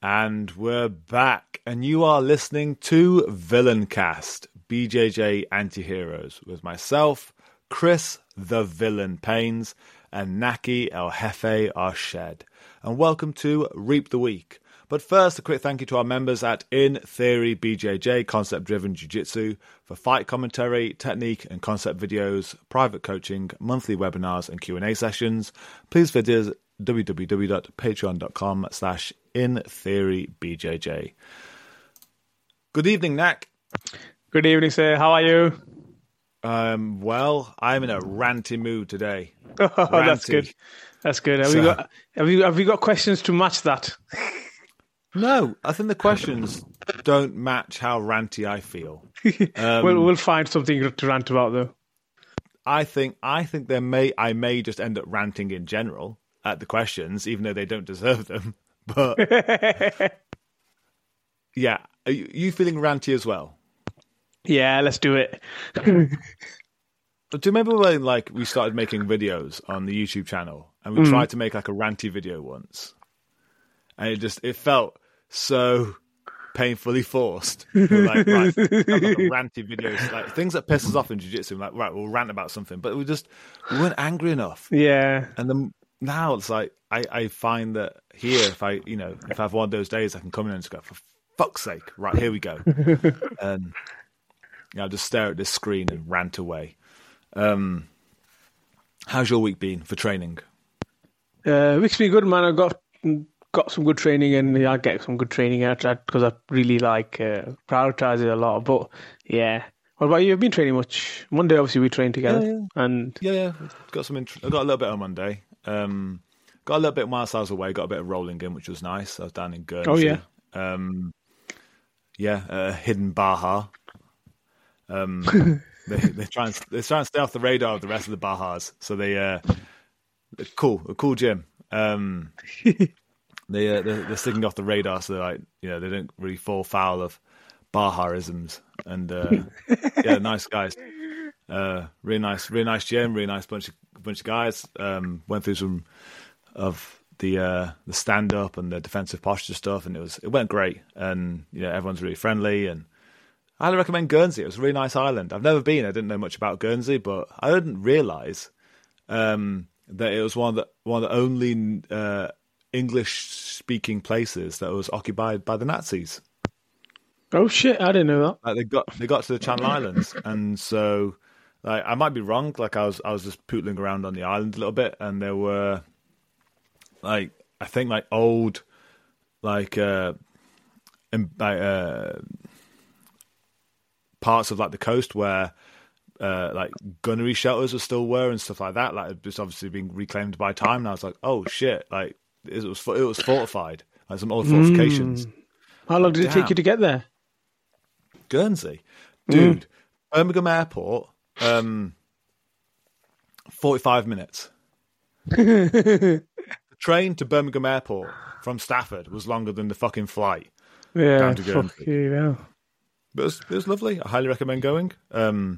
And we're back, and you are listening to Villaincast, BJJ Antiheroes, with myself, Chris the Villain Paynes, and Naki El Jefe Arshed. And welcome to Reap the Week. But first, a quick thank you to our members at In Theory BJJ, Concept-Driven Jiu-Jitsu, for fight commentary, technique and concept videos, private coaching, monthly webinars and Q&A sessions. Please visit www.patreon.com/InTheoryBJJ. Good evening, Nak. Good evening, sir. How are you? Well, I'm in a ranty mood today. Oh, that's good. That's good. Have you got questions to match that? No, I think the questions don't match how ranty I feel. We'll find something to rant about, though. I think I may just end up ranting in general at the questions, even though they don't deserve them. But yeah, are you feeling ranty as well? Yeah, let's do it. Do you remember when we started making videos on the YouTube channel and we tried to make a ranty video once, and it felt so painfully forced. We're like, right, ranty videos, like things that piss us off in jiu-jitsu. Like, right, we'll rant about something, but we weren't angry enough. Yeah. And then now it's like I find that here, if I have one of those days, I can come in and just go, for fuck's sake, right, here we go. And I'll just stare at this screen and rant away. How's your week been for training? Week's been good, man. I got some good training, and I get some good training out because I really prioritize it a lot. But yeah, what about you? You've been training much? Monday, obviously, we trained together. Yeah. And yeah, got some. I got a little bit on Monday. Got a little bit whilst I was away. Got a bit of rolling in, which was nice. I was down in Guernsey. Oh yeah. Hidden Baja. They try and stay off the radar of the rest of the Bahas. So they're cool, a cool gym. They're sticking off the radar, so they don't really fall foul of Bahaisms. And yeah, nice guys. Really nice gym, really nice bunch of guys. Went through some of the stand up and the defensive posture stuff, and it went great. And everyone's really friendly, and I highly recommend Guernsey. It was a really nice island. I've never been. I didn't know much about Guernsey, but I didn't realise that it was one of the only English-speaking places that was occupied by the Nazis. oh shit, I didn't know that. They got to the Channel Islands, and so I might be wrong. I was just pootling around on the island a little bit, and there were I think old parts of the coast where gunnery shelters were and stuff like that. It's obviously being reclaimed by time. And I was like, oh shit! It was fortified, some old fortifications. How long did it take you to get there? Guernsey, dude. Birmingham Airport, 45 minutes. The train to Birmingham Airport from Stafford was longer than the fucking flight down to Guernsey. Yeah. But it was lovely. I highly recommend going. They're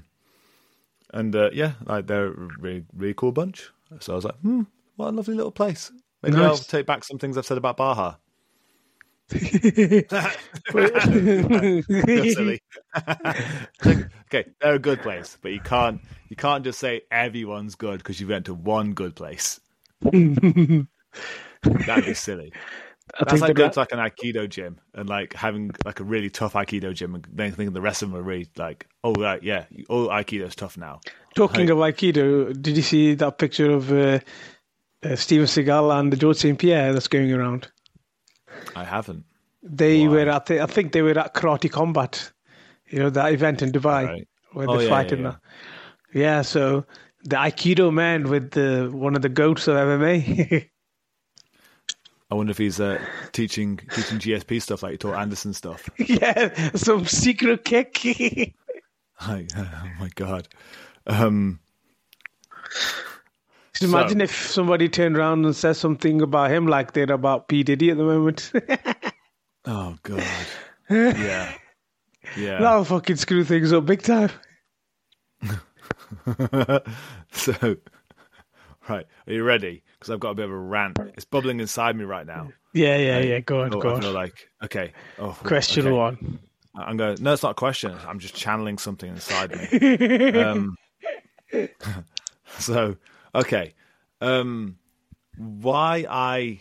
a really, really cool bunch. So I was like, what a lovely little place. Maybe I'll take back some things I've said about Baja. Silly. Okay, they're a good place, but you can't just say everyone's good because you went to one good place. That'd be silly. That's like going to an Aikido gym and having a really tough Aikido gym and then thinking the rest of them are really oh right, yeah, all Aikido's tough now. Talking of Aikido, did you see that picture of Steven Seagal and George St. Pierre that's going around? I haven't. They were at I think they were at Karate Combat, that event in Dubai where they're fighting. Yeah, so the Aikido man with one of the goats of MMA. I wonder if he's teaching GSP stuff like he taught Anderson stuff. Yeah, some secret kick. Oh my god! Imagine if somebody turned around and said something about him like they're about P. Diddy at the moment. Oh god! Yeah. That'll fucking screw things up big time. So, right, are you ready? because I've got a bit of a rant. It's bubbling inside me right now. Yeah. Go on, I go feel on. like, okay. Oh, Question okay. one. I'm going, no, it's not a question. I'm just channeling something inside me. So, okay. Why I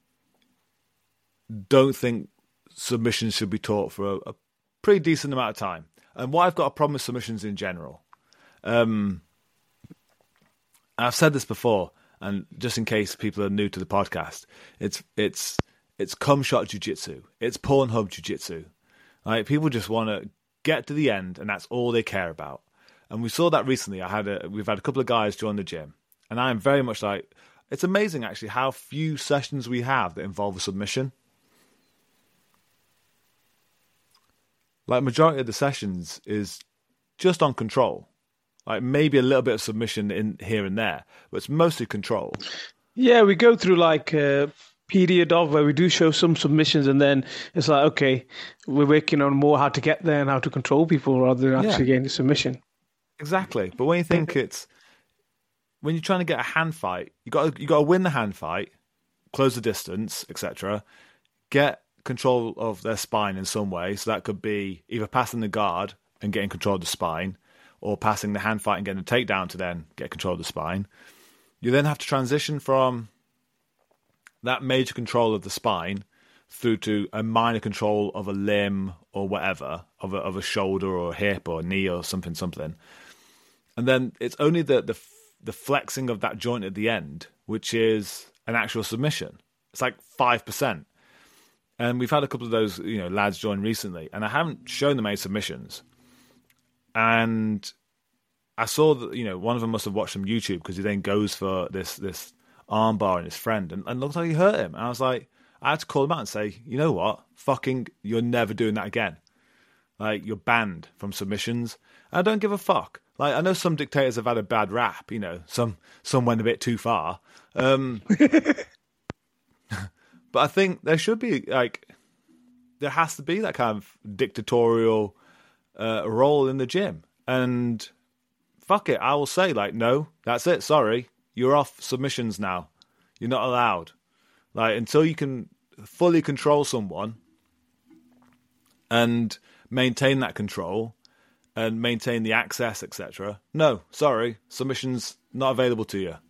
don't think submissions should be taught for a pretty decent amount of time, and why I've got a problem with submissions in general. I've said this before, and just in case people are new to the podcast, it's cum shot jiu-jitsu. It's Pornhub jiu-jitsu. Like, people just want to get to the end, and that's all they care about. And we saw that recently. We've had a couple of guys join the gym, and I am very much like, it's amazing actually how few sessions we have that involve a submission. Like, majority of the sessions is just on control. Like, maybe a little bit of submission in here and there, but it's mostly control. Yeah, we go through like a period of where we do show some submissions, and then it's like, okay, we're working on more how to get there and how to control people rather than actually getting the submission. Exactly. But when you think when you're trying to get a hand fight, you got to win the hand fight, close the distance, etc. Get control of their spine in some way. So that could be either passing the guard and getting control of the spine, or passing the hand fight and getting a takedown to then get control of the spine. You then have to transition from that major control of the spine through to a minor control of a limb or whatever, of a shoulder or a hip or a knee or something. And then it's only the flexing of that joint at the end, which is an actual submission. It's like 5%. And we've had a couple of those, lads join recently, and I haven't shown them any submissions. And I saw that, one of them must have watched some YouTube, because he then goes for this arm bar in his friend, and looks like he hurt him. And I was like, I had to call him out and say, you know what? You're never doing that again. Like, you're banned from submissions. And I don't give a fuck. Like, I know some dictators have had a bad rap, some went a bit too far. But I think there should be, there has to be that kind of dictatorial role in the gym. And fuck it, I will say, no, that's it, sorry, you're off submissions now. You're not allowed. Until you can fully control someone and maintain that control and maintain the access, etc. No, sorry, submissions not available to you.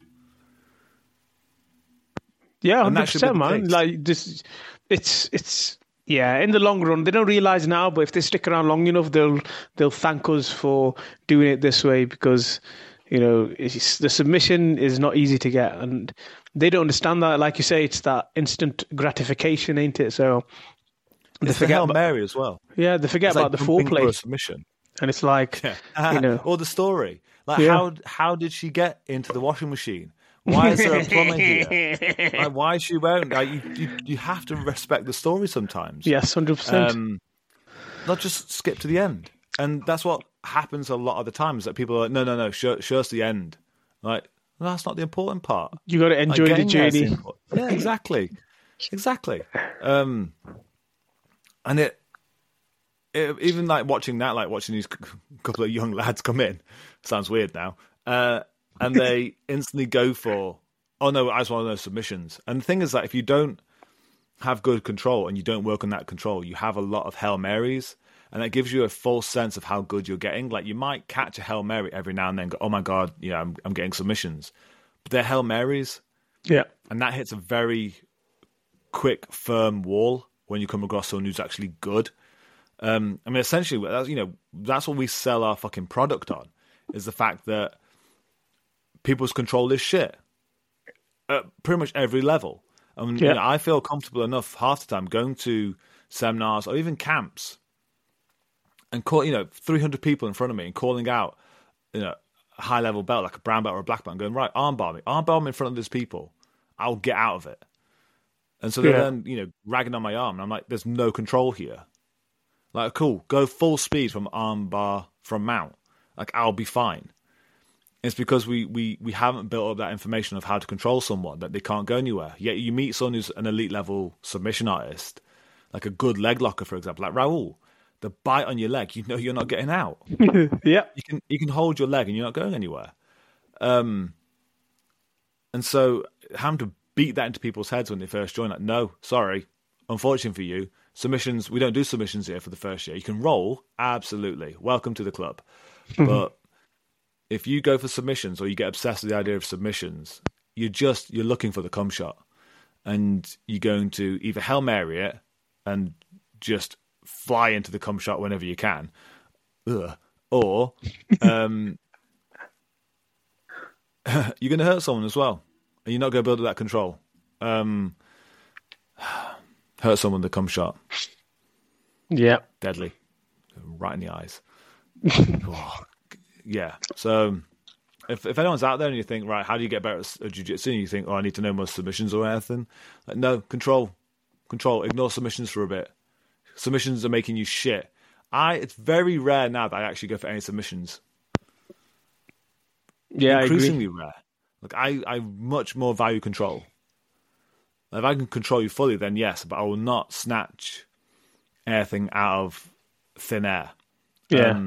Yeah, 100%, man. Like, this, it's in the long run, they don't realize now, but if they stick around long enough, they'll thank us for doing it this way, because the submission is not easy to get, and they don't understand that. Like you say, it's that instant gratification, ain't it? So they forget about Mary as well. Yeah, they forget about the foreplay. For a submission. And it's like, or the story. How did she get into the washing machine? Why is there a plumber here? Why is she wearing? You have to respect the story sometimes. Yes, 100%. Not just skip to the end. And that's what happens a lot of the times, that people are like, no, show us the end. Like, well, that's not the important part. You got to enjoy the journey. Yeah, exactly. And it even watching that, watching these couple of young lads come in, sounds weird now, and they instantly go for, oh no, I just want to know submissions. And the thing is that if you don't have good control and you don't work on that control, you have a lot of Hail Marys, and that gives you a false sense of how good you're getting. Like, you might catch a Hail Mary every now and then, go, oh my God, I'm getting submissions. But they're Hail Marys. Yeah. And that hits a very quick, firm wall when you come across someone who's actually good. Essentially, that's what we sell our fucking product on, is the fact that people's control is shit at pretty much every level. I feel comfortable enough half the time going to seminars or even camps and call 300 people in front of me and calling out a high level belt, like a brown belt or a black belt, and going, right, armbar me in front of these people, I'll get out of it. And so they're then ragging on my arm, and I'm like, there's no control here. Like, cool, go full speed from armbar from mount, like, I'll be fine. It's because we haven't built up that information of how to control someone, that they can't go anywhere. Yet you meet someone who's an elite level submission artist, like a good leg locker, for example, like Raul. The bite on your leg, you're not getting out. Yeah, you can hold your leg and you're not going anywhere. And so having to beat that into people's heads when they first join. Like, no, sorry, unfortunately for you, submissions. We don't do submissions here for the first year. You can roll, absolutely. Welcome to the club, but if you go for submissions or you get obsessed with the idea of submissions, you're looking for the cum shot, and you're going to either Hail Mary it and just fly into the cum shot whenever you can, or you're going to hurt someone as well, and you're not going to build up that control. Hurt someone with the cum shot. Yeah. Deadly. Right in the eyes. Oh, yeah. So if anyone's out there and you think, right, how do you get better at jiu-jitsu? And you think, I need to know more submissions or anything. Like, no, control. Ignore submissions for a bit. Submissions are making you shit. It's very rare now that I actually go for any submissions. Yeah, increasingly rare. Like, I much more value control. If I can control you fully, then yes, but I will not snatch anything out of thin air. Yeah.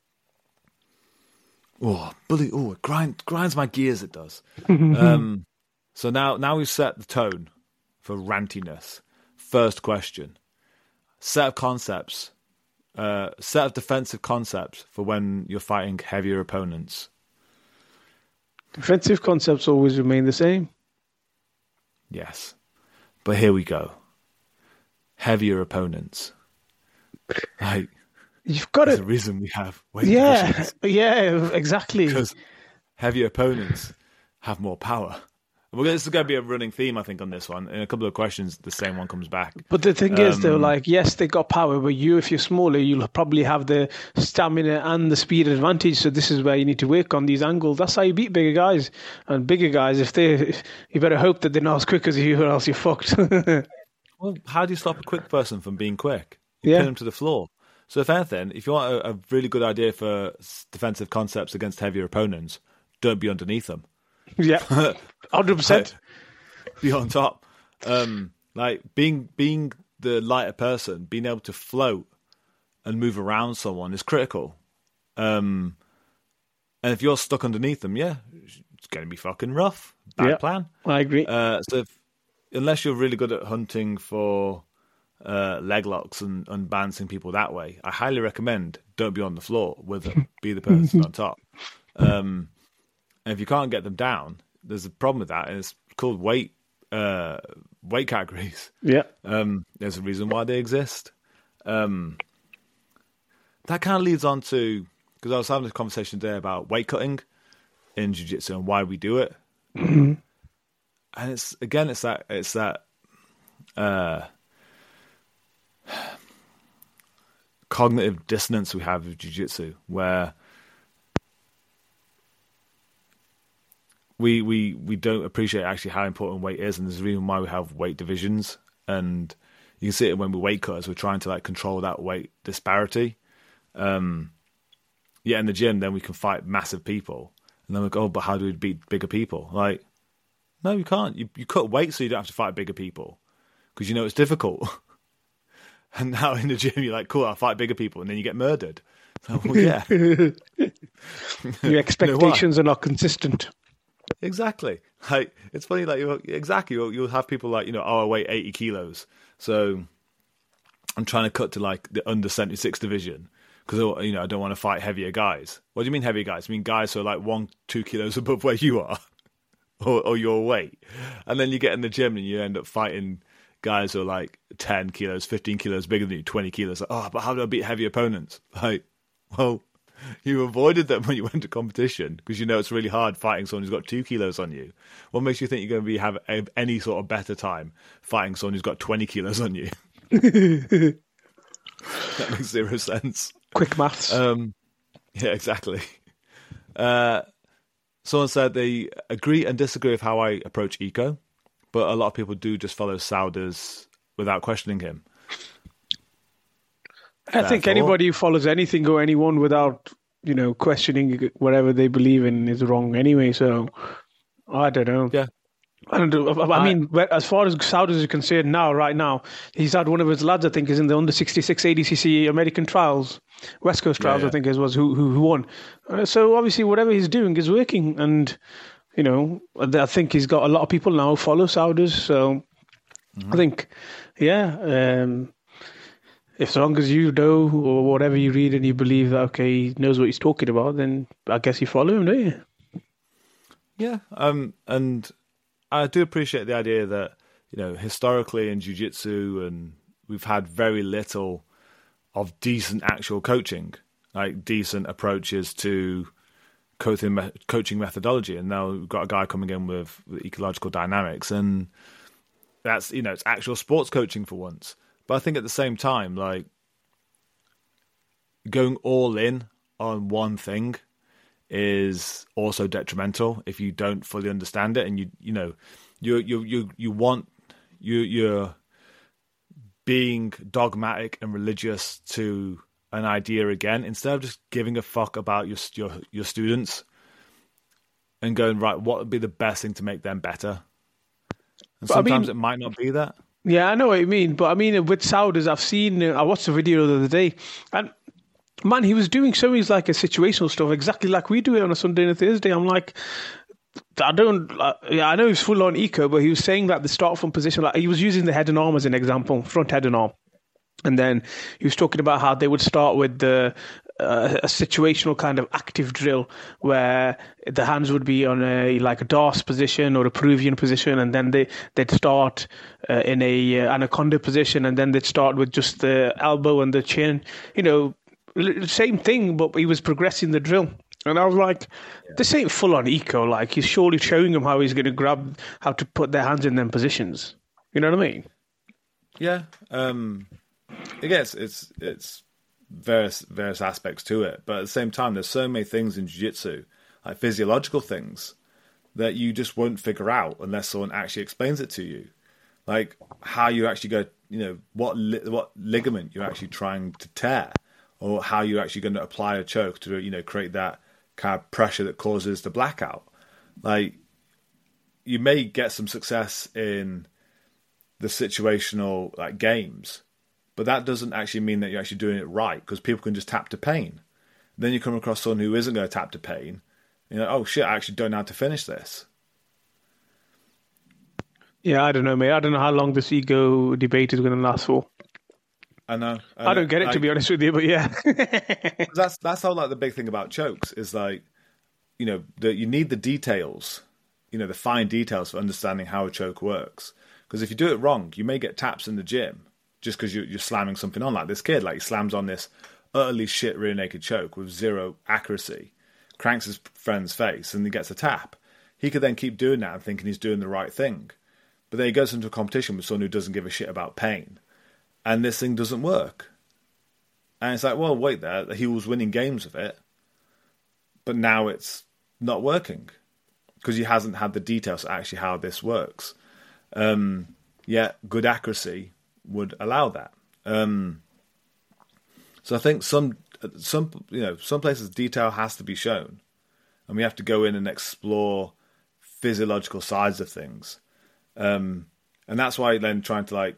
It grinds my gears, it does. So now we've set the tone for rantiness. First question. Set of concepts. Set of defensive concepts for when you're fighting heavier opponents. Defensive concepts always remain the same. Yes. But here we go. Heavier opponents. Like, you've got there's a reason we have weight yeah, divisions. Yeah, exactly. Because heavier opponents have more power. This is going to be a running theme, I think, on this one. In a couple of questions, the same one comes back. But the thing is, though, like, yes, they got power, but if you're smaller, you'll probably have the stamina and the speed advantage. So this is where you need to work on these angles. That's how you beat bigger guys. And bigger guys, you better hope that they're not as quick as you, or else you're fucked. Well, how do you stop a quick person from being quick? You pin them to the floor. So if anything, if you want a really good idea for defensive concepts against heavier opponents, don't be underneath them. Yeah, 100%. Be on top. Like being the lighter person, being able to float and move around someone is critical. And if you're stuck underneath them, it's going to be fucking rough. Bad plan. I agree. So unless you're really good at hunting for leg locks and bouncing people that way, I highly recommend don't be on the floor with them. Be the person on top. And if you can't get them down, there's a problem with that, and it's called weight categories. Yeah. There's a reason why they exist. That kind of leads on to, because I was having a conversation today about weight cutting in jiu-jitsu and why we do it. And it's that cognitive dissonance we have with jiu-jitsu, where we don't appreciate actually how important weight is, and there's a reason why we have weight divisions. And you can see it when we weight cut, as we're trying to like control that weight disparity. In the gym, then we can fight massive people, and then we go, but how do we beat bigger people? Like, no, you can't. You cut weight so you don't have to fight bigger people, because you know it's difficult. And now in the gym, you're like, cool, I'll fight bigger people, and then you get murdered. So, well, yeah. Your expectations are not consistent. Exactly. Like, it's funny, like, you'll have people like, I weigh 80 kilos. So I'm trying to cut to like the under 76 division because, I don't want to fight heavier guys. What do you mean heavier guys? I mean guys who are like 1-2 kilos above where you are or your weight. And then you get in the gym and you end up fighting guys who are like 10 kilos, 15 kilos bigger than you, 20 kilos. Like, but how do I beat heavy opponents? Like, well, you avoided them when you went to competition because it's really hard fighting someone who's got 2 kilos on you. What makes you think you're going to have any sort of better time fighting someone who's got 20 kilos on you? That makes zero sense. Quick maths. Yeah, exactly. Someone said they agree and disagree with how I approach Eco, but a lot of people do just follow Souders without questioning him. I think anybody who follows anything or anyone without, questioning whatever they believe in is wrong anyway. So I don't know. Yeah. I don't know. I mean, as far as Souders is concerned right now, he's had one of his lads, I think, is in the under 66 ADCC American trials, West Coast trials, I think it was, who won. So obviously whatever he's doing is working. And I think he's got a lot of people now who follow Sauders. So I think, yeah, if as long as you know or whatever you read and you believe that, okay, he knows what he's talking about, then I guess you follow him, don't you? Yeah. And I do appreciate the idea that, historically in jiu-jitsu, and we've had very little of decent actual coaching, like decent approaches to coaching methodology. And now we've got a guy coming in with ecological dynamics, and that's, it's actual sports coaching for once. But I think at the same time, like, going all in on one thing is also detrimental if you don't fully understand it, and you're being dogmatic and religious to an idea again, instead of just giving a fuck about your students and going, right, what would be the best thing to make them better? And sometimes it might not be that. Yeah, I know what you mean. But I mean, with Sauders, I watched a video the other day, and man, he was doing some of his like a situational stuff, exactly like we do it on a Sunday and a Thursday. I'm like, I know he's full on eco, but he was saying that the start from position, like he was using the head and arm as an example, front head and arm. And then he was talking about how they would start with a situational kind of active drill where the hands would be on a DARS position or a Peruvian position, and then they'd start in a anaconda position, and then they'd start with just the elbow and the chin. Same thing, but he was progressing the drill. And I was like, this ain't full on eco. Like, he's surely showing them how he's going to grab, how to put their hands in them positions. You know what I mean? Yeah. I guess it's various aspects to it, but at the same time, there's so many things in jiu-jitsu, like physiological things, that you just won't figure out unless someone actually explains it to you, like how you actually go, what ligament you're actually trying to tear, or how you're actually going to apply a choke to create that kind of pressure that causes the blackout. Like, you may get some success in the situational games, but that doesn't actually mean that you're actually doing it right, because people can just tap to pain. Then you come across someone who isn't going to tap to pain, and you're like, oh shit, I actually don't know how to finish this. Yeah, I don't know, mate. I don't know how long this ego debate is going to last for. I know. I don't get it, to be honest with you, but yeah. that's how the big thing about chokes is that you need the details, the fine details for understanding how a choke works. Because if you do it wrong, you may get taps in the gym just because you're slamming something on, like this kid. Like, he slams on this utterly shit rear naked choke with zero accuracy, cranks his friend's face, and he gets a tap. He could then keep doing that and thinking he's doing the right thing. But then he goes into a competition with someone who doesn't give a shit about pain, and this thing doesn't work. And it's like, well, wait there. He was winning games with it, but now it's not working because he hasn't had the details of actually how this works. Yet good accuracy would allow that. So I think some places detail has to be shown, and we have to go in and explore physiological sides of things. And that's why then trying to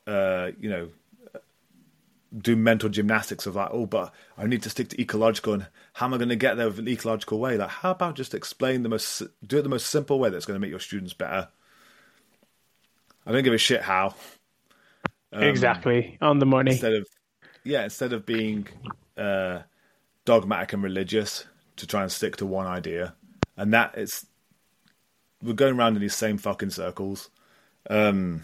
do mental gymnastics of but I need to stick to ecological, and how am I going to get there with an ecological way? Like, how about just do it the most simple way that's going to make your students better? I don't give a shit how. Exactly, on the money. Instead of being dogmatic and religious to try and stick to one idea, and we're going around in these same fucking circles. Feeling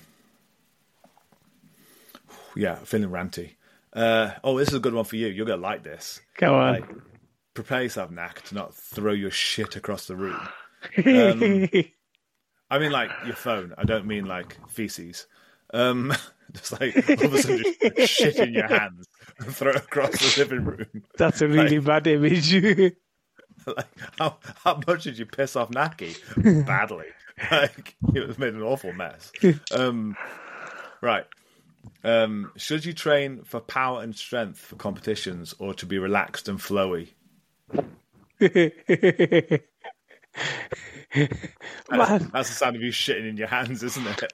ranty. This is a good one for you. You're gonna like this. Go on. Prepare yourself, Knack, to not throw your shit across the room. I mean, your phone. I don't mean feces. Just all of a sudden just shit in your hands and throw it across the living room. That's a really bad image. How much did you piss off Naki? Badly. It made an awful mess. Right. Should you train for power and strength for competitions, or to be relaxed and flowy? That's the sound of you shitting in your hands, isn't it?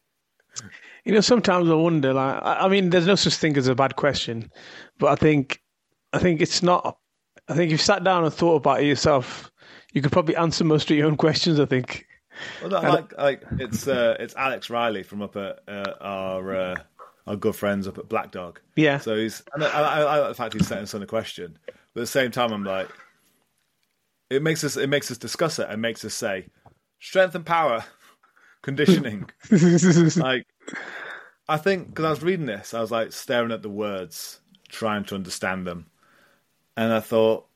Sometimes I wonder, I mean, there's no such thing as a bad question, but I think I think it's not. I think if you sat down and thought about it yourself, you could probably answer most of your own questions. I think. Well, no, it's Alex Riley from up at our good friends up at Black Dog. Yeah. So I like the fact he's setting us on a question, but at the same time, I'm like, it makes us discuss it and makes us say, strength and power, conditioning. Like, I think because I was reading this, I was like staring at the words, trying to understand them, and I thought,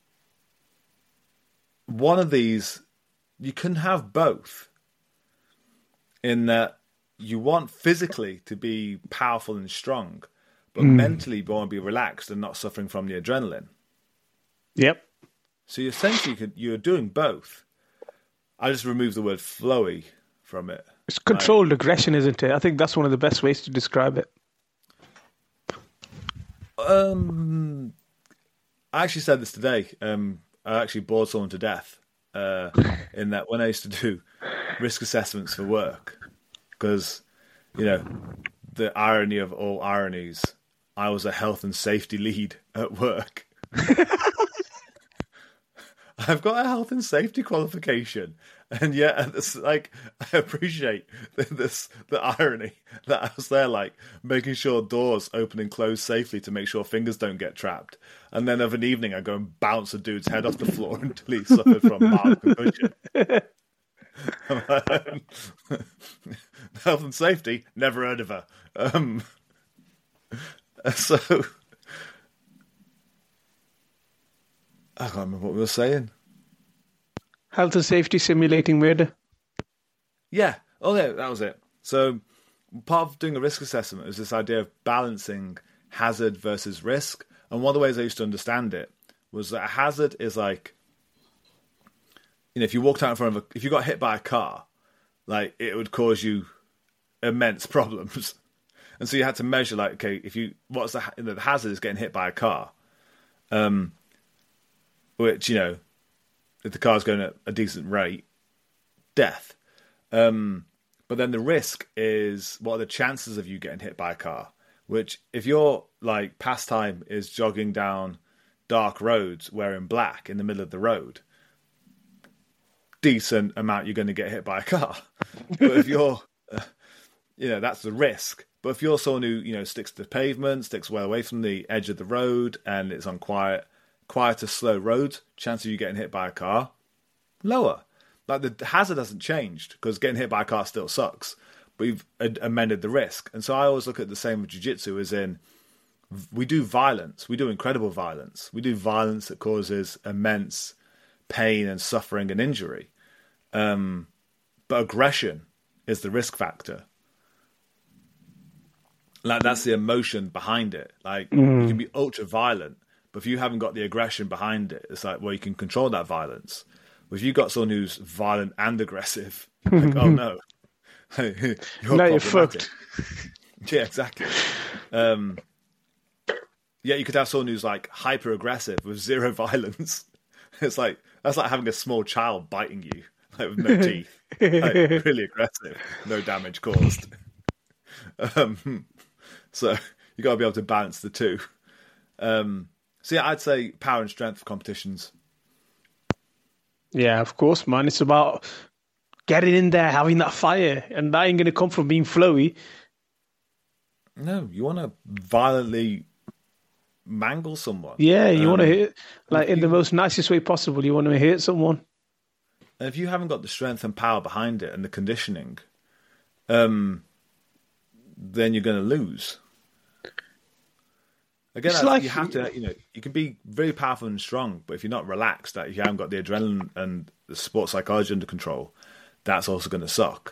one of these, you can have both, in that you want physically to be powerful and strong, but mentally you want to be relaxed and not suffering from the adrenaline. Yep. So you essentially you're doing both. I just removed the word flowy from it. It's controlled aggression, isn't it? I think that's one of the best ways to describe it. I actually said this today. I actually bored someone to death in that when I used to do risk assessments for work, because, the irony of all ironies, I was a health and safety lead at work. I've got a health and safety qualification, and yet I appreciate the irony that I was there, making sure doors open and close safely to make sure fingers don't get trapped. And then of an evening, I go and bounce a dude's head off the floor until he suffered from mild concussion. Health and safety, never heard of her. So I can't remember what we were saying. Health and safety simulating murder. Yeah. Oh, yeah, that was it. So part of doing a risk assessment is this idea of balancing hazard versus risk. And one of the ways I used to understand it was that a hazard is like, if you walked out in front of if you got hit by a car, it would cause you immense problems. And so you had to measure, okay, what's the hazard is getting hit by a car, which, if the car's going at a decent rate, death. But then the risk is, what are the chances of you getting hit by a car? Which, if your pastime is jogging down dark roads wearing black in the middle of the road, decent amount you're going to get hit by a car. But if you're, that's the risk. But if you're someone who, sticks to the pavement, sticks well away from the edge of the road, and it's on quieter, slow roads, chance of you getting hit by a car, lower. The hazard hasn't changed, because getting hit by a car still sucks, but we've amended the risk. And so I always look at the same with jiu-jitsu, as in, we do violence, we do incredible violence, we do violence that causes immense pain and suffering and injury. But aggression is the risk factor. That's the emotion behind it. You can be ultra violent, but if you haven't got the aggression behind it, it's you can control that violence. But if you've got someone who's violent and aggressive, oh no, you're fucked. Yeah, exactly. You could have someone who's hyper aggressive with zero violence. It's that's like having a small child biting you with no teeth, really aggressive, no damage caused. So you got to be able to balance the two. So yeah, I'd say power and strength for competitions. Yeah, of course, man. It's about getting in there, having that fire, and that ain't going to come from being flowy. No, you want to violently mangle someone. Yeah, you want to hit, in the most nicest way possible. You want to hit someone. And if you haven't got the strength and power behind it and the conditioning, then you're going to lose. Again, you have to, you can be very powerful and strong, but if you're not relaxed, if you haven't got the adrenaline and the sports psychology under control, that's also going to suck.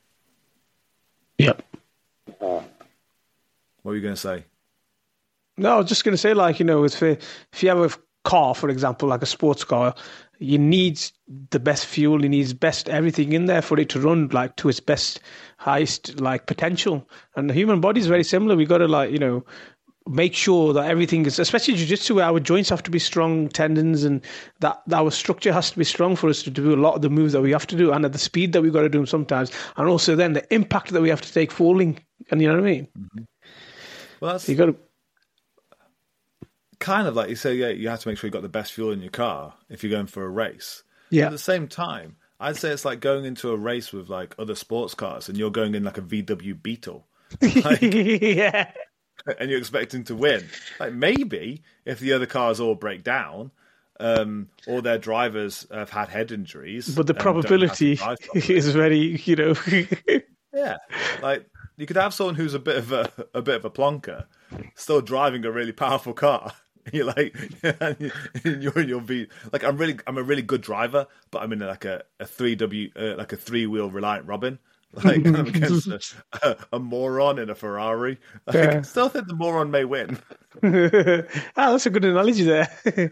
Yep. What were you going to say? No, I was just going to say, if you have a car, for example, like a sports car, you need the best fuel, you need best everything in there for it to run to its best, highest potential. And the human body is very similar. We got to make sure that everything is, especially jiu-jitsu, where our joints have to be strong, tendons, and that our structure has to be strong for us to do a lot of the moves that we have to do, and at the speed that we've got to do them sometimes, and also then the impact that we have to take falling. And you know what I mean? Mm-hmm. Well, you got to. kind of like you say, yeah, you have to make sure you got the best fuel in your car if you're going for a race. Yeah. But at the same time, I'd say it's like going into a race with like other sports cars, and you're going in like a VW Beetle, like, Yeah. and you're expecting to win. Like maybe if the other cars all break down, or their drivers have had head injuries, But the and don't have to probability drive properly. is very, Yeah, like you could have someone who's a bit of a plonker, still driving a really powerful car. You're like, you're in your V. Like I'm a really good driver, but I'm in like a 3-wheel Reliant Robin. Like I'm against a moron in a Ferrari. Like, I still think the moron may win. that's a good analogy there.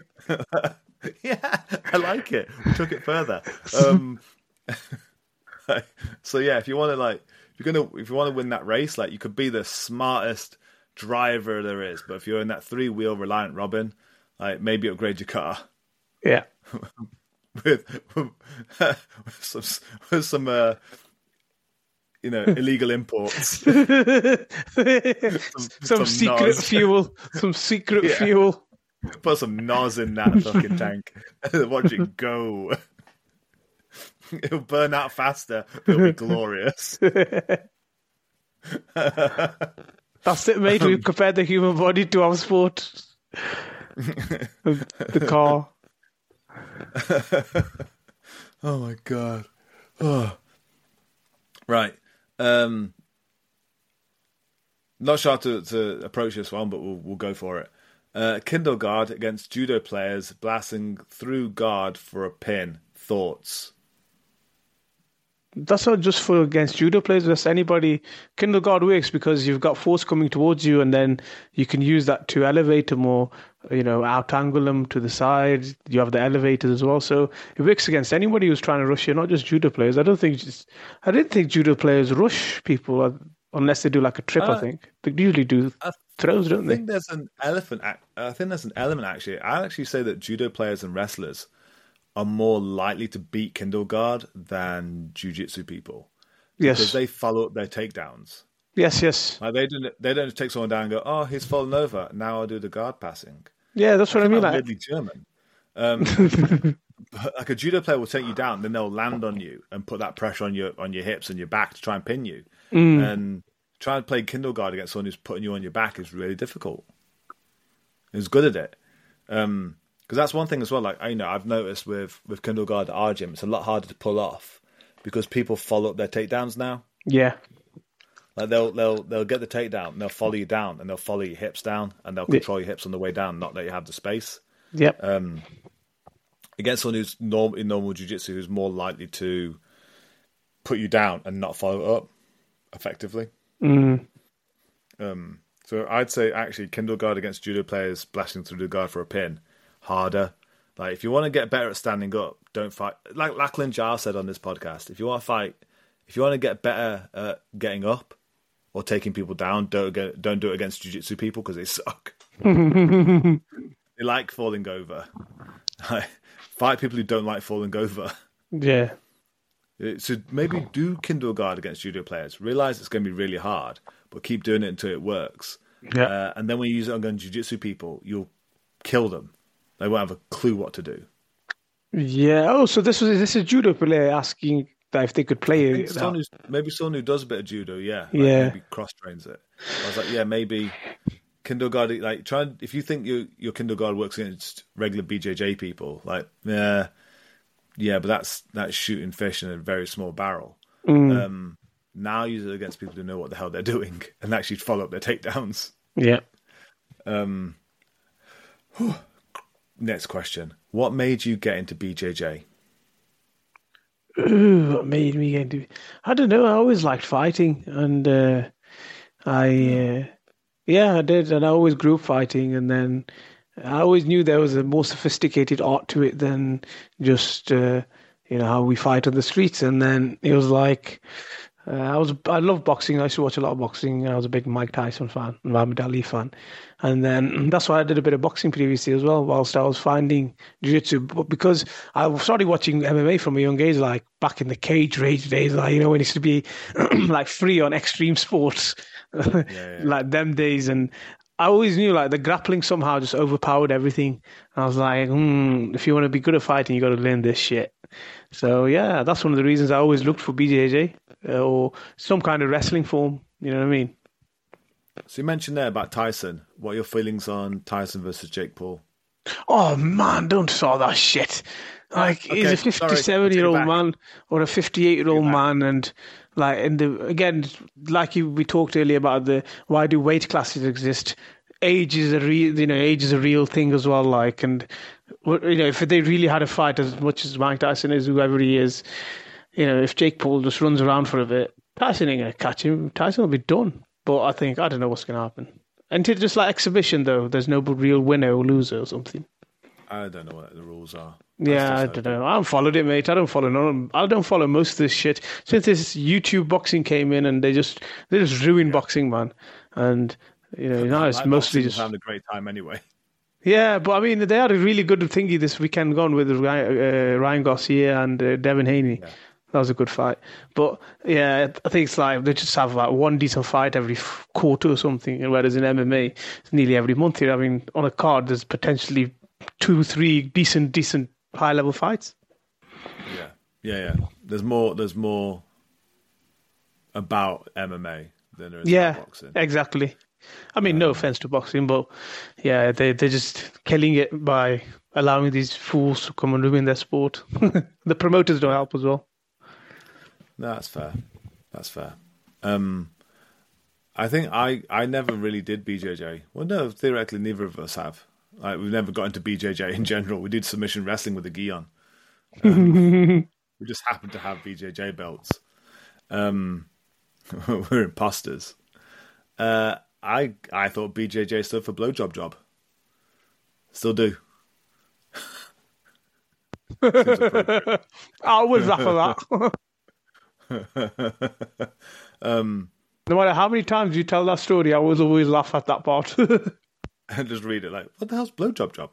Yeah, I like it. We took it further. So yeah, if you want to win that race, like you could be the smartest driver there is, but if you're in that 3-wheel Reliant Robin, like maybe upgrade your car. Yeah. with some illegal imports. some secret NOS. fuel. Some secret fuel. Put some NOS in that fucking tank. Watch it go. It'll burn out faster. It'll be glorious. That's it, mate. We've compared the human body to our sport. The car. Oh my god. Oh. Right. Not sure how to approach this one, but we'll go for it. Kindle guard against judo players blasting through guard for a pin. Thoughts? That's not just for against judo players. That's anybody. Kindle guard works because you've got force coming towards you, and then you can use that to elevate them or out-angle them to the side. You have the elevators as well, so it works against anybody who's trying to rush you, not just judo players. I didn't think judo players rush people unless they do like a trip. I think they usually do throws, don't they? I think there's an element actually. I actually say that judo players and wrestlers are more likely to beat Kindle guard than jiu-jitsu people. Yes, because they follow up their takedowns. Yes. Like they don't just take someone down and go, oh, he's fallen over. Now I'll do the guard passing. Yeah, that's what I mean. Like weirdly German. But like a judo player will take you down, then they'll land on you and put that pressure on your hips and your back to try and pin you. And trying to play Kindle guard against someone who's putting you on your back is really difficult. Who's good at it. Because that's one thing as well. Like I've noticed with Kindle guard at our gym, it's a lot harder to pull off because people follow up their takedowns now. Yeah. Like they'll get the takedown, and they'll follow you down, and they'll follow your hips down, and they'll control your hips on the way down, not that you have the space. Yep. Against someone who's in normal jiu-jitsu, who's more likely to put you down and not follow up effectively. So I'd say actually Kindle guard against judo players blasting through the guard for a pin harder. Like if you want to get better at standing up, don't fight. Like Lachlan Jar said on this podcast, if you want to get better at getting up or taking people down, don't do it against jiu-jitsu people because they suck. They like falling over. Fight people who don't like falling over. Yeah. So maybe do Kindle guard against judo players. Realize it's going to be really hard, but keep doing it until it works. Yeah. And then when you use it on jiu-jitsu people, you'll kill them. They won't have a clue what to do. Yeah. Oh, so this is a judo player asking that if they could play it. Maybe someone who does a bit of judo, yeah. Maybe cross trains it. I was like, yeah, maybe Kindle guard. Like, if you think your Kindle guard works against regular BJJ people, like, yeah, but that's shooting fish in a very small barrel. Now use it against people who know what the hell they're doing and actually follow up their takedowns. Yeah. Next question: what made you get into BJJ? What made me get into? I don't know. I always liked fighting, and I did, and I always grew up fighting, and then I always knew there was a more sophisticated art to it than just how we fight on the streets. And then it was like I love boxing. I used to watch a lot of boxing. I was a big Mike Tyson fan, Muhammad Ali fan, and then that's why I did a bit of boxing previously as well. Whilst I was finding jiu-jitsu, because I started watching MMA from a young age, like back in the cage rage days, like when it used to be like free on Extreme Sports, like them days, and I always knew like the grappling somehow just overpowered everything. And I was like, if you want to be good at fighting, you got to learn this shit. So yeah, that's one of the reasons I always looked for BJJ or some kind of wrestling form. You know what I mean? So you mentioned there about Tyson. What are your feelings on Tyson versus Jake Paul? Oh man, don't start that shit. Like he's Okay, a sorry, 57-year-old back. man or a 58-year-old man, and like we talked earlier about the why do weight classes exist? Age is a real thing as well. Like, and if they really had a fight as much as Mike Tyson is, whoever he is, if Jake Paul just runs around for a bit, Tyson ain't gonna catch him. Tyson will be done. But I don't know what's gonna happen. Until just like exhibition though, there's no real winner or loser or something. I don't know what the rules are. Yeah, I don't know. I haven't followed it, mate. I don't follow none. I don't follow most of this shit since this YouTube boxing came in, and they just ruined boxing, man. And now it's like mostly just just having a great time anyway. Yeah, but I mean they had a really good thingy this weekend gone with Ryan Garcia and Devin Haney. Yeah. That was a good fight. But yeah, I think it's like they just have like one decent fight every quarter or something, whereas in MMA it's nearly every month. Here, I mean, on a card there's potentially 2-3 decent high level fights. Yeah. There's more about MMA than there is about boxing. Exactly. I mean, no offense to boxing, but yeah, they're just killing it by allowing these fools to come and ruin their sport. The promoters don't help as well. No, that's fair. I think I never really did BJJ. Well, no, theoretically, neither of us have. Like, we've never got into BJJ in general. We did submission wrestling with a gi on. We just happened to have BJJ belts. We're imposters. I thought BJJ stood for blowjob job. Still do. I always laugh at that. No matter how many times you tell that story, I always laugh at that part. And just read it like, what the hell's blowjob job?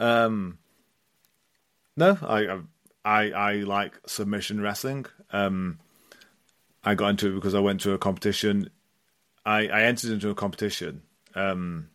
No, I like submission wrestling. I got into it because I went to a competition. I entered into a competition. I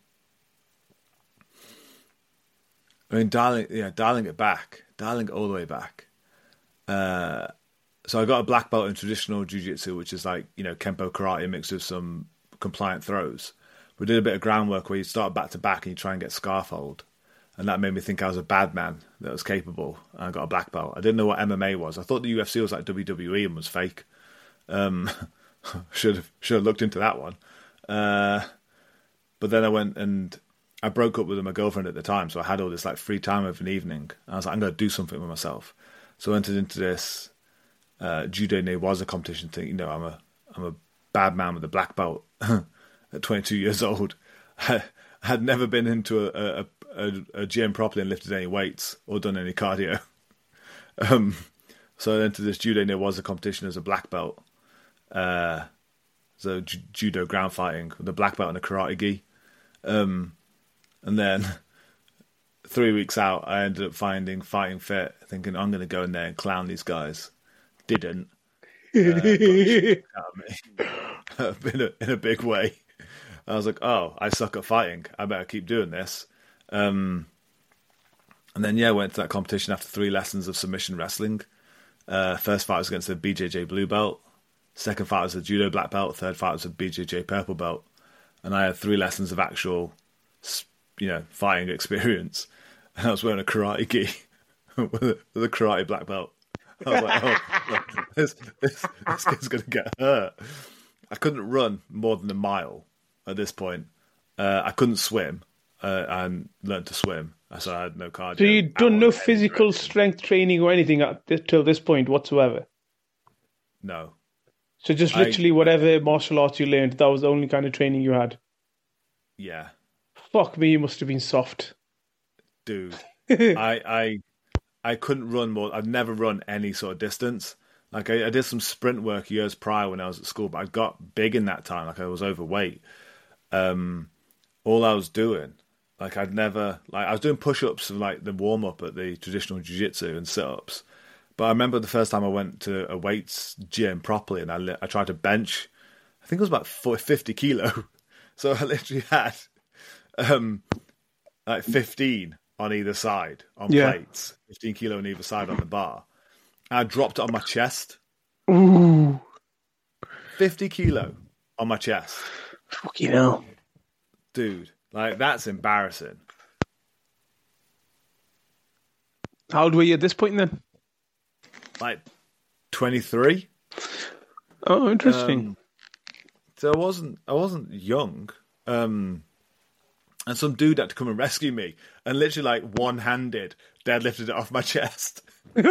mean, dialing it all the way back. So I got a black belt in traditional jiu-jitsu, which is like, Kempo karate mixed with some compliant throws. We did a bit of groundwork where you start back to back and you try and get scaffold. And that made me think I was a bad man that was capable. And I got a black belt. I didn't know what MMA was. I thought the UFC was like WWE and was fake. Should have looked into that one. But then I went and I broke up with my girlfriend at the time. So I had all this like free time of an evening. I was like, I'm going to do something with myself. So I entered into this Judo Newaza competition thing. I'm a bad man with a black belt at 22 years old. I had never been into a gym properly and lifted any weights or done any cardio. So I entered this Judo Newaza competition as a black belt. So judo ground fighting with a black belt and a karate gi. And then 3 weeks out, I ended up finding Fighting Fit, thinking I'm going to go in there and clown these guys. Didn't. Got the shit out of me in a big way. I was like, oh, I suck at fighting. I better keep doing this. And then, went to that competition after 3 lessons of submission wrestling. First fight was against a BJJ blue belt. Second fight was a judo black belt. Third fight was a BJJ purple belt. And I had 3 lessons of actual, fighting experience. And I was wearing a karate gi with a karate black belt. I was like, oh, this kid's going to get hurt. I couldn't run more than a mile at this point. I couldn't swim. And learned to swim. So I had no cardio. So you'd done no physical strength training or anything till this point whatsoever? No. So just literally whatever martial arts you learned, that was the only kind of training you had? Yeah. Fuck me, you must have been soft. Dude. I couldn't run more. I've never run any sort of distance. Like I did some sprint work years prior when I was at school, but I got big in that time. Like I was overweight. All I was doing, like I was doing push-ups and like the warm-up at the traditional jiu-jitsu and sit-ups. But I remember the first time I went to a weights gym properly and I tried to bench, I think it was about 50 kilo. So I literally had like 15 on either side on Yeah. plates, 15 kilo on either side on the bar. And I dropped it on my chest. Ooh, 50 kilo on my chest. fucking hell. Dude, like that's embarrassing. How old were you at this point then? Like 23. Oh, interesting. So I wasn't young. And some dude had to come and rescue me and literally like one-handed deadlifted it off my chest. Like,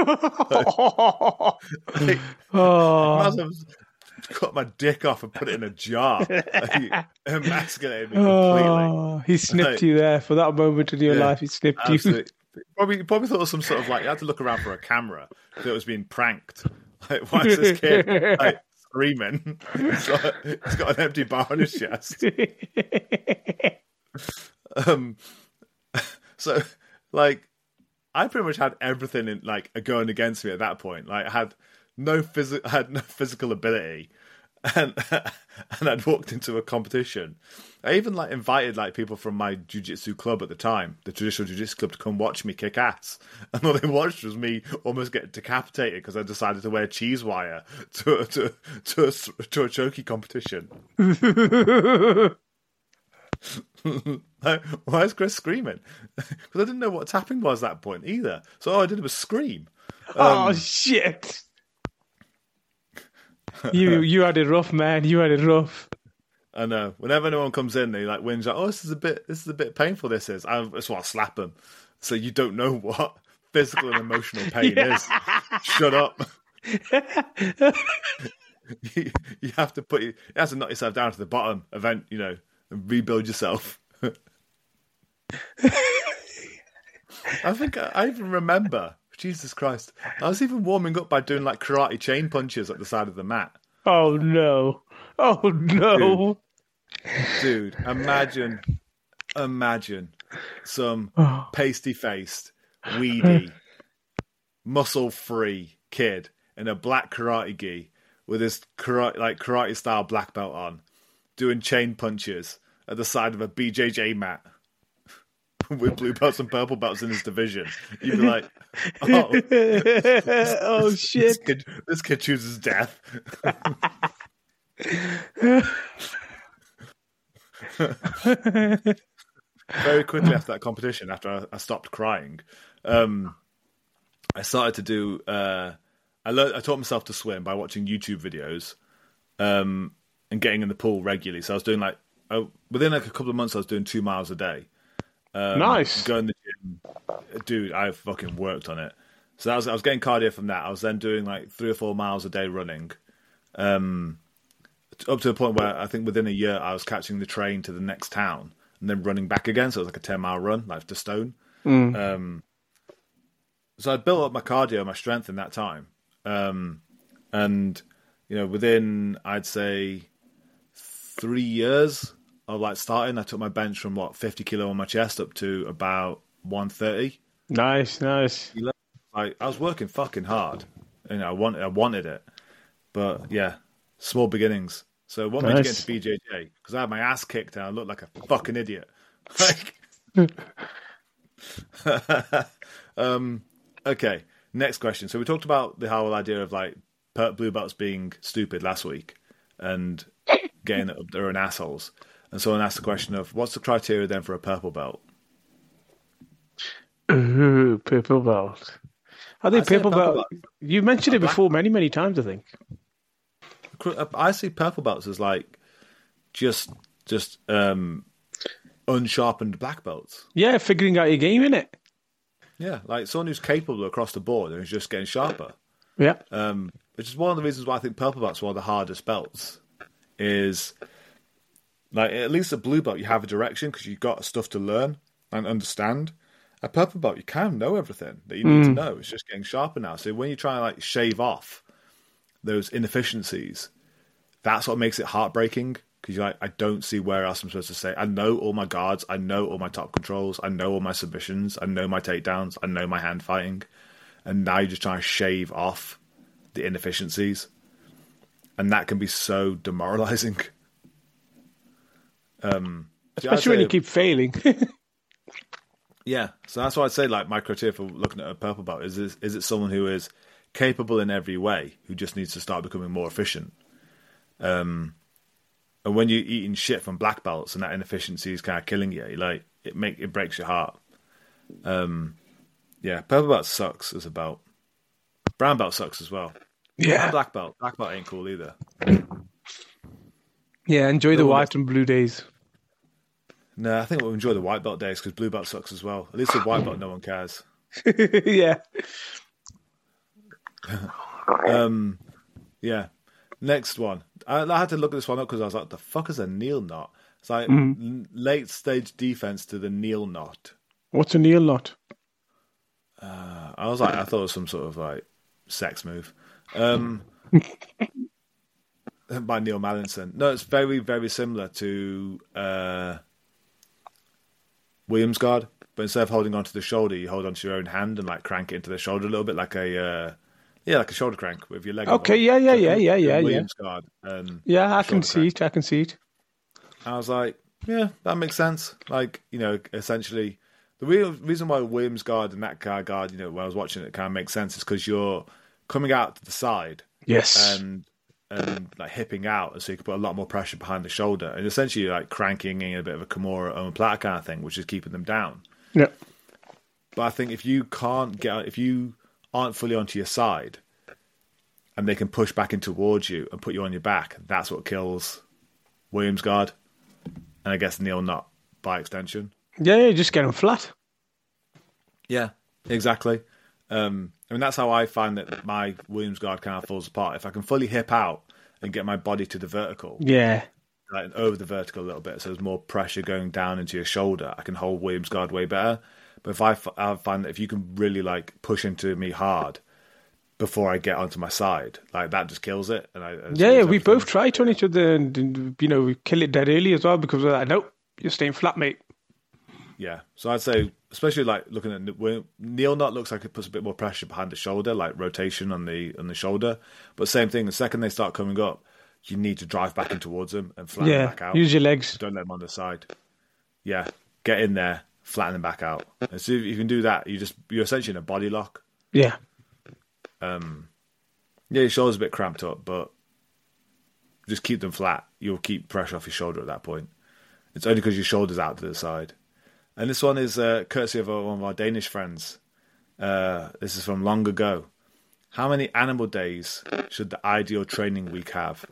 I must have cut my dick off and put it in a jar. Like, emasculated me completely. Oh, he snipped you there for that moment in your life. He snipped Absolutely. Probably thought it was some sort of like, you had to look around for a camera that was being pranked. Like, why is this kid like screaming? He's got an empty bar on his chest. So like I pretty much had everything in like going against me at that point. Like I had no physical ability, and I'd walked into a competition. I even like invited like people from my jiu-jitsu club at the time, the traditional jiu-jitsu club, to come watch me kick ass. And all they watched was me almost get decapitated because I decided to wear cheese wire to a chokey competition. Like, why is Chris screaming? Because I didn't know what tapping was at that point either. So all I did was scream. Oh shit! You had it rough, man. You had it rough. I know. Whenever anyone comes in, they like whinge like, "Oh, this is a bit painful. This is." That's why I'll slap them. So you don't know what physical and emotional pain is. Shut up. you have to you have to knock yourself down to the bottom. And rebuild yourself. I think I even remember. Jesus Christ! I was even warming up by doing like karate chain punches at the side of the mat. Oh no! Oh no! Dude, imagine some pasty-faced, weedy, muscle-free kid in a black karate gi with his karate-style black belt on, doing chain punches at the side of a BJJ mat with blue belts and purple belts in his division. You'd be like, oh, oh shit! This kid chooses death. Very quickly after that competition, after I stopped crying, I started to do. I taught myself to swim by watching YouTube videos and getting in the pool regularly. So I was doing within like a couple of months, I was doing 2 miles a day. Nice. Going to the gym, dude. I fucking worked on it. So I was getting cardio from that. I was then doing like 3 or 4 miles a day running. Up to the point where I think within a year I was catching the train to the next town and then running back again. So it was like a 10-mile run, like to Stone. So I built up my cardio, my strength in that time. And within I'd say 3 years of like starting, I took my bench from 50 kilo on my chest up to about 130. Nice. Like I was working fucking hard, and I wanted it, but yeah, small beginnings. So what made you get into BJJ? Because I had my ass kicked and I looked like a fucking idiot. Okay, next question. So we talked about the whole idea of like blue belts being stupid last week and getting up their own assholes. And someone asked the question of what's the criteria then for a purple belt? Ooh, purple belt. I think purple belt. You mentioned it before many times, I think. I see purple belts as like just unsharpened black belts. Yeah, figuring out your game, innit? Yeah, like someone who's capable across the board and who's just getting sharper. Yeah. Which is one of the reasons why I think purple belts are one of the hardest belts. Is like at least a blue belt you have a direction because you've got stuff to learn and understand. A purple belt you kind of know everything that you need to know. It's just getting sharper now. So when you try and like shave off those inefficiencies, that's what makes it heartbreaking. Because you're like, I don't see where else I'm supposed to say. I know all my guards. I know all my top controls. I know all my submissions. I know my takedowns. I know my hand fighting. And now you're just trying to shave off the inefficiencies. And that can be so demoralizing. Especially when you keep failing. Yeah, so that's why I'd say like my criteria for looking at a purple belt is it someone who is capable in every way, who just needs to start becoming more efficient. And when you're eating shit from black belts and that inefficiency is kind of killing you, like it breaks your heart. Yeah, purple belt sucks as a belt. Brown belt sucks as well. Yeah, And black belt ain't cool either. Yeah, enjoy the white and blue days. No, I think we'll enjoy the white belt days because blue belt sucks as well. At least with white belt, no one cares. Yeah. Yeah. Next one. I had to look this one up because I was like, the fuck is a kneel knot? It's like late stage defense to the kneel knot. What's a kneel knot? I was like, I thought it was some sort of like sex move. By Neil Mallinson. No, it's very, very similar to Williams guard, but instead of holding onto the shoulder, you hold onto your own hand and like crank it into the shoulder a little bit, like a like a shoulder crank with your leg. Okay, yeah. Williams guard. Yeah, I can see it. I can see it. I was like, yeah, that makes sense. Like, essentially, the real reason why Williams guard and that guy guard, when I was watching it kind of makes sense is because you're coming out to the side. Yes. And like hipping out, so you can put a lot more pressure behind the shoulder, and essentially like cranking in a bit of a Kimura omoplata kind of thing, which is keeping them down. Yeah. But I think if you aren't fully onto your side, and they can push back in towards you and put you on your back, that's what kills Williams guard, and I guess kneel knot by extension. Yeah, just get them flat. Yeah, exactly. That's how I find that my Williams guard kind of falls apart. If I can fully hip out and get my body to the vertical, like over the vertical a little bit, so there's more pressure going down into your shoulder, I can hold Williams guard way better. But if I find that if you can really like push into me hard before I get onto my side, like that just kills it. And we both tried on each other, and we kill it dead early as well because we're like, nope, you're staying flat, mate. Yeah, so I'd say, especially like looking at kneel knot, looks like it puts a bit more pressure behind the shoulder, like rotation on the shoulder. But same thing, the second they start coming up, you need to drive back in towards them and flatten them back out. Use your legs. Don't let them on the side. Yeah, get in there, flatten them back out. And so if you can do that, you're essentially in a body lock. Yeah. Your shoulder's a bit cramped up, but just keep them flat. You'll keep pressure off your shoulder at that point. It's only because your shoulder's out to the side. And this one is courtesy of one of our Danish friends. This is from long ago. How many animal days should the ideal training week have?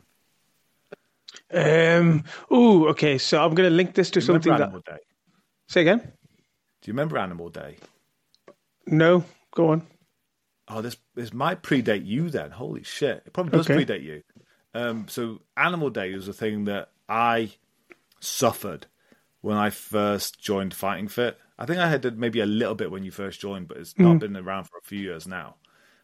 Okay. So I'm going to link this to something Animal Day? Say again? Do you remember Animal Day? No. Go on. Oh, this might predate you then. Holy shit. It probably does predate you. So Animal Day was a thing that I suffered when I first joined Fighting Fit. I think I had maybe a little bit when you first joined, but it's not been around for a few years now.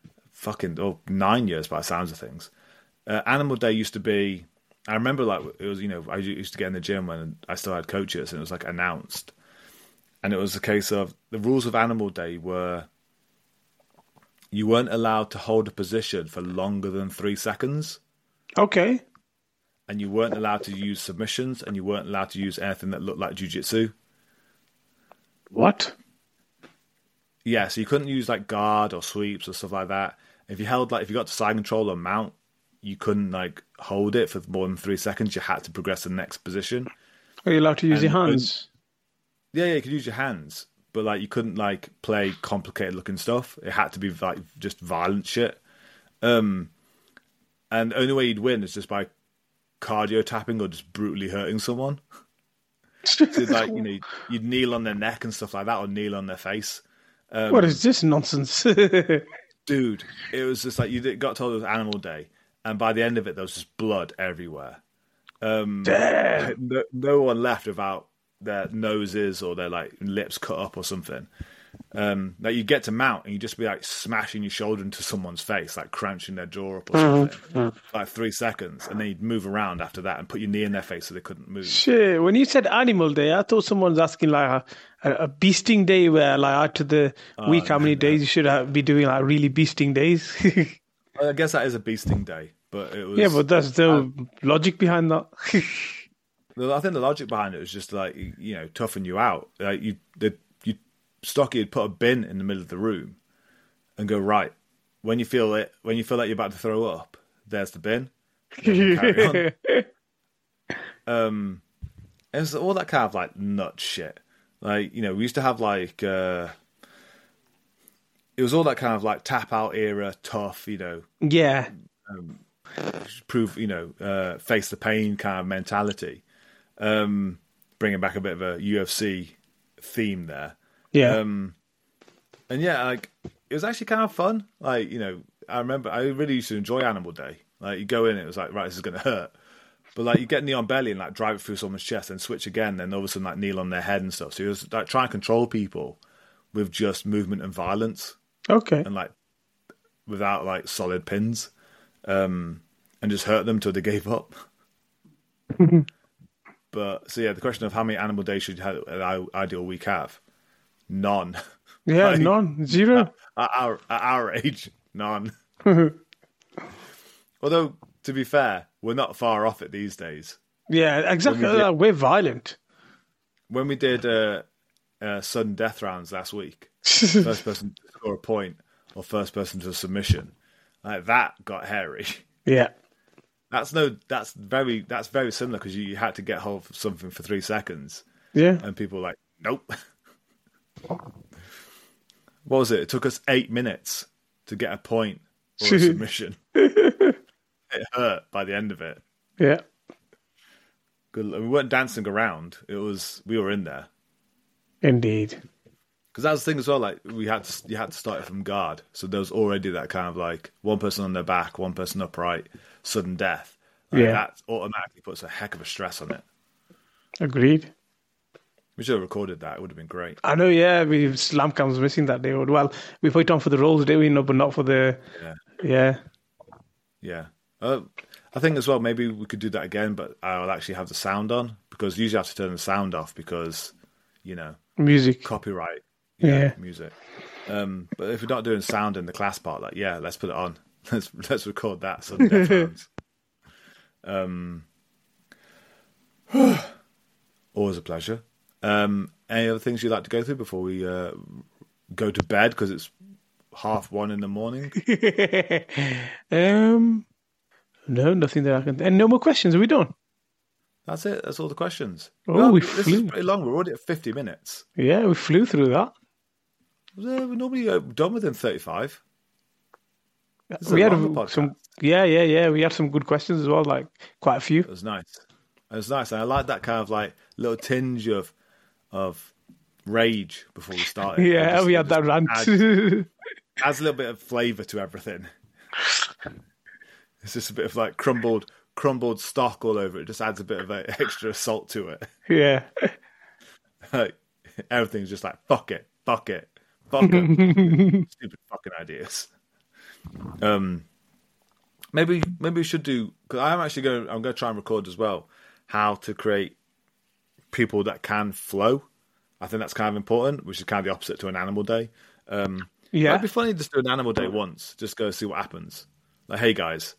9 years by the sounds of things. Animal Day used to be, I remember like it was, I used to get in the gym when I still had coaches and it was like announced. And it was a case of the rules of Animal Day were you weren't allowed to hold a position for longer than 3 seconds. Okay. And you weren't allowed to use submissions, and you weren't allowed to use anything that looked like jiu-jitsu. What? Yeah, so you couldn't use like guard or sweeps or stuff like that. If you got to side control or mount, you couldn't like hold it for more than 3 seconds. You had to progress to the next position. Are you allowed to use your hands? Yeah, you could use your hands, but like you couldn't like play complicated looking stuff. It had to be like just violent shit. And the only way you'd win is just by cardio tapping or just brutally hurting someone. So like, you'd kneel on their neck and stuff like that, or kneel on their face. What is this nonsense? Dude, it was just like you got told it was Animal Day, and by the end of it, there was just blood everywhere. No one left without their noses or their like lips cut up or something. Like you get to mount and you just be like smashing your shoulder into someone's face, like crunching their jaw up or something, like 3 seconds, and then you'd move around after that and put your knee in their face so they couldn't move. Shit, when you said Animal Day, I thought someone was asking like a beasting day where like after the week, how many days you should be doing like really beasting days. I guess that is a beasting day, but it was... Yeah, but that's the logic behind that. I think the logic behind it was just like toughen you out. Like Stocky would put a bin in the middle of the room and go, right, when you feel like you're about to throw up, there's the bin. Carry on. And it's all that kind of like nut shit. Like, we used to have like it was all that kind of like tap out era tough, Yeah. Prove, face the pain kind of mentality. Bringing back a bit of a UFC theme there. Yeah. And yeah, like it was actually kind of fun. Like, I remember I really used to enjoy Animal Day. Like you go in, it was like, right, this is gonna hurt. But like you get knee on belly and like drive it through someone's chest and switch again, then all of a sudden like kneel on their head and stuff. So it was like trying to control people with just movement and violence. Okay. And like without like solid pins. And just hurt them till they gave up. But so yeah, the question of how many Animal Days should an ideal week have? None. Yeah, like, none. Zero. At our age, none. Although, to be fair, we're not far off it these days. Yeah, exactly. We're violent. When we did sudden death rounds last week, first person to score a point or first person to submission, like that got hairy. Yeah. That's very similar because you had to get hold of something for 3 seconds. Yeah. And people were like, nope. What was it? It took us 8 minutes to get a point or a submission. It hurt by the end of it. Yeah. Good. We weren't dancing around. We were in there. Indeed. Because that was the thing as well. Like you had to start it from guard. So there was already that kind of like one person on their back, one person upright, sudden death. Like that automatically puts a heck of a stress on it. Agreed. We should have recorded that. It would have been great. I know, yeah. Slam Cam was missing that day. Well, we put it on for the rolls, didn't we? No, but not for the... Yeah. I think as well, maybe we could do that again, but I'll actually have the sound on, because usually I have to turn the sound off because, music. Copyright. Yeah. Music. But if we're not doing sound in the class part, like, let's put it on. Let's record that. Sudden death rounds. Always a pleasure. Any other things you'd like to go through before we go to bed, because it's 1:30 in the morning? No, nothing that I can... And no more questions. Are we done? That's it. That's all the questions. We this flew. is pretty long. We're already at 50 minutes. Yeah, we flew through that. We're normally done within 35. We had some... Yeah. We had some good questions as well, like quite a few. It was nice. And I like that kind of like little tinge of rage before we started. Yeah, we had that rant. Adds a little bit of flavour to everything. It's just a bit of like crumbled stock all over it. Just adds a bit of like extra salt to it. Yeah. Like, everything's just like, fuck it. Stupid fucking ideas. Maybe we should do, because I'm going to try and record as well how to create people that can flow. I think that's kind of important, which is kind of the opposite to an Animal Day. It'd be funny to just do an Animal Day once, just go see what happens. Like, hey guys,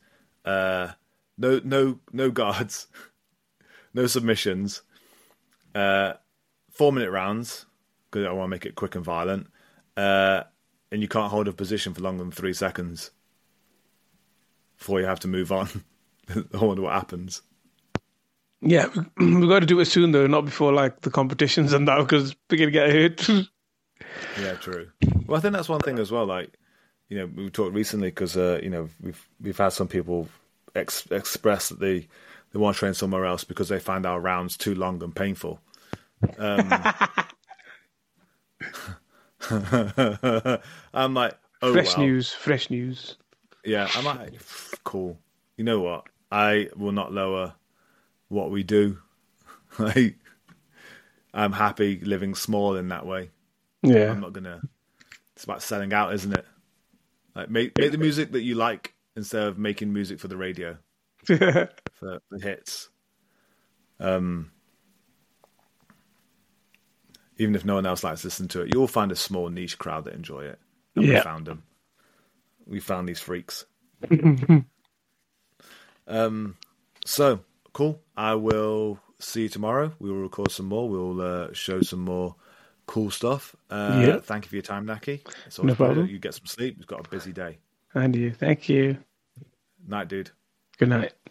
no guards, no submissions, 4-minute rounds, because I want to make it quick and violent, and you can't hold a position for longer than 3 seconds before you have to move on. I wonder what happens. Yeah, we've got to do it soon though, not before like the competitions and that, because we're gonna get hurt. Yeah, true. Well, I think that's one thing as well. Like, we talked recently because we've had some people express that they want to train somewhere else because they find our rounds too long and painful. I'm like, fresh news. Yeah, I'm like, cool. You know what? I will not lower what we do. Like, I'm happy living small in that way. Yeah, I'm not gonna. It's about selling out, isn't it? Like, make the music that you like instead of making music for the radio, for the hits. Even if no one else likes to listen to it, you'll find a small niche crowd that enjoy it. And we found them. We found these freaks. So cool. I will see you tomorrow. We will record some more. We'll show some more cool stuff. Thank you for your time, Naki. It's always No problem. You get some sleep. You've got a busy day. And you. Thank you. Night, dude. Good night.